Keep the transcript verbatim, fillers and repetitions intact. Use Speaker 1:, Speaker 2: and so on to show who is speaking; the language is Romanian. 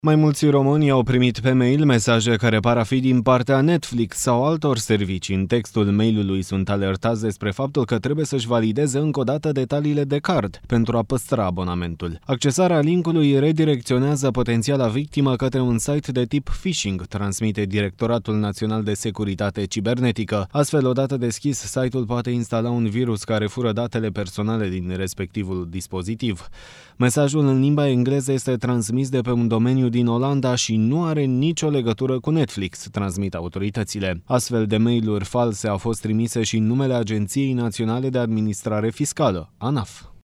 Speaker 1: Mai mulți români au primit pe mail mesaje care par a fi din partea Netflix sau altor servicii. În textul mailului sunt alertați despre faptul că trebuie să-și valideze încă o dată detaliile de card pentru a păstra abonamentul. Accesarea linkului redirecționează potențiala victimă către un site de tip phishing, transmite Directoratul Național de Securitate Cibernetică. Astfel, odată deschis, site-ul poate instala un virus care fură datele personale din respectivul dispozitiv. Mesajul în limba engleză este transmis de pe un domeniu din Olanda și nu are nicio legătură cu Netflix, transmit autoritățile. Astfel de mail-uri false au fost trimise și în numele Agenției Naționale de Administrare Fiscală, ANAF.